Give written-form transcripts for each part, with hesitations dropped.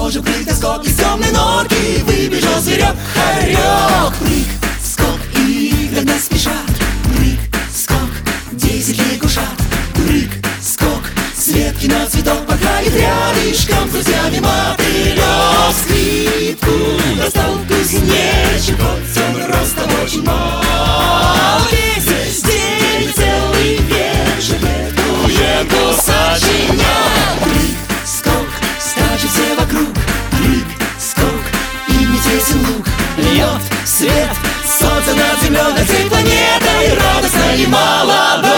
тоже прыг-скок из темной норки выбежал зверек, хорек. Прыг-скок и догнать спешат. Прыг-скок, 10 лягушат. Прыг-скок, с ветки на цветок порхает рядышком с друзьями мотылек. Скрипку достал кузнечик, хоть он ростом очень мал. Весь день целый вечер ветку сочинял. Прыг-скок, скачут все вокруг. Прыг-скок, им не тесен лук. Льет свет солнца над землей, над всей планетой, радостно и молодой.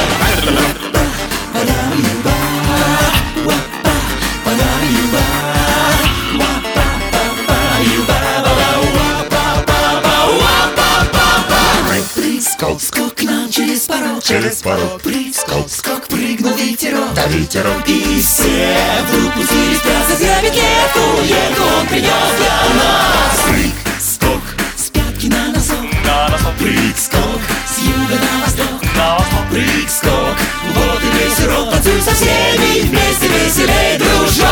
Скок к нам через порог. Скок, прыгнул ветерок. Да ветерок. И все вдруг пустились плясать. Грабить ветку он принес для нас. Скок, с пятки на носок. Скок, с юга на восток. Скок, вот и весь урок. Танцуй со всеми, вместе веселей, дружок.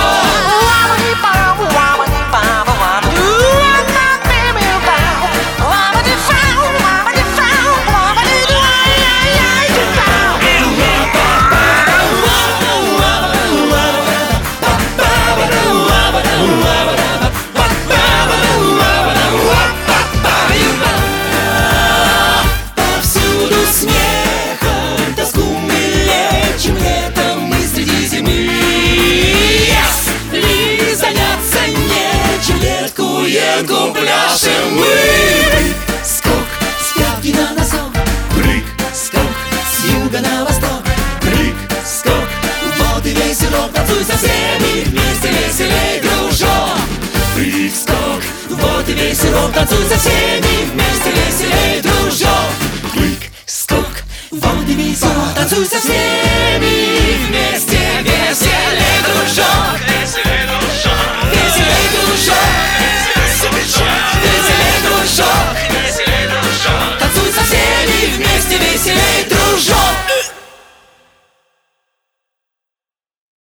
Пляшем мы. Скок, с пятки на носок. Скок, с юга на восток. Скок, вот и весь урок. Танцуй со всеми, вместе веселей, дружок. Скок, вот и весь урок. Танцуй со всеми.